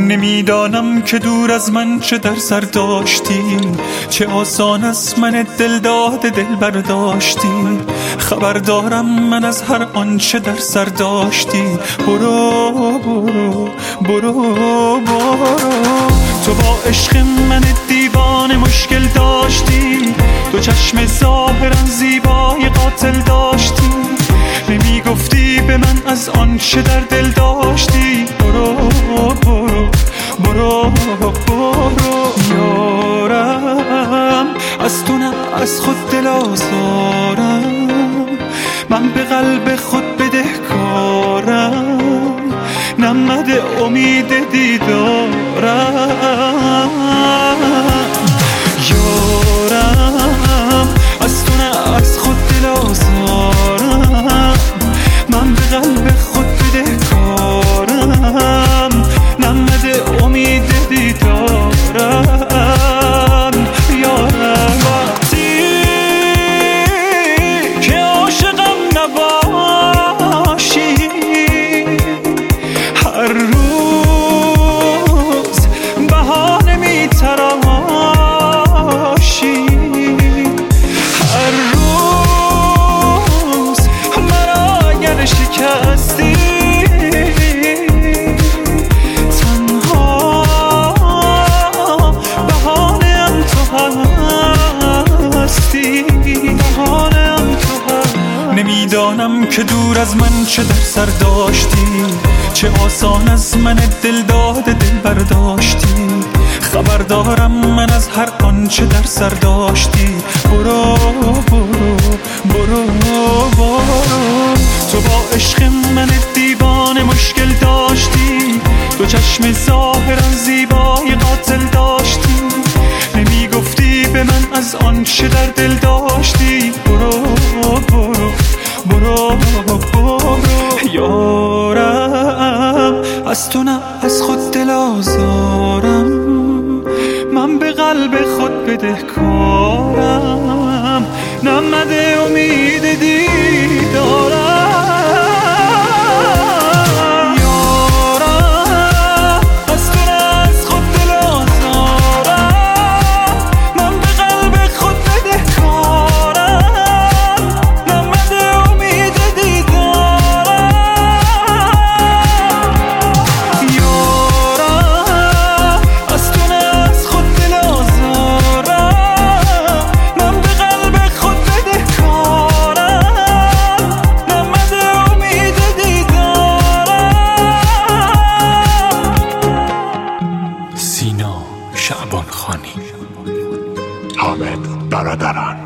نمیدانم که دور از من چه در سر داشتی، چه آسان از من دل داده دل برداشتی. خبر دارم من از هر آنچه در سر داشتی. برو برو برو برو. تو با عشق من دیوانه مشکل داشتی، دو چشم ظاهرا زیبای قاتل داشتی. نمیگفتی به من از آنچه در دل داشتی. برو برو برو برو. یارم از تو نه از خود دل آزارم، من به قلب خود بدهکارم، نمده امید دیدارم. یارم از تو نه از خود دل آزارم، من به قلب خود بدهکارم، نمده امید دیدارم. یارم وقتی که عاشقم نباشی، هر روز بهانه میتراشی، هر روز مرا اگر شکستی، نمیدانم که دور از من چه در سر داشتی، چه آسان از من دل داده دل برداشتی. خبر دارم من از هر آنچه در سر داشتی. برو برو برو برو. تو با عشق من دیوانه مشکل داشتی، دو چشم ظاهرا زیبای قاتل داشتی. نمیگفتی به من از آنچه در دل داشتی. برو برو برو برو. یارم از تو نه از خود دل آزارم، من به قلب خود بدهکارم، نمده امید دیدارم. شعبان خانی. حامد برادران.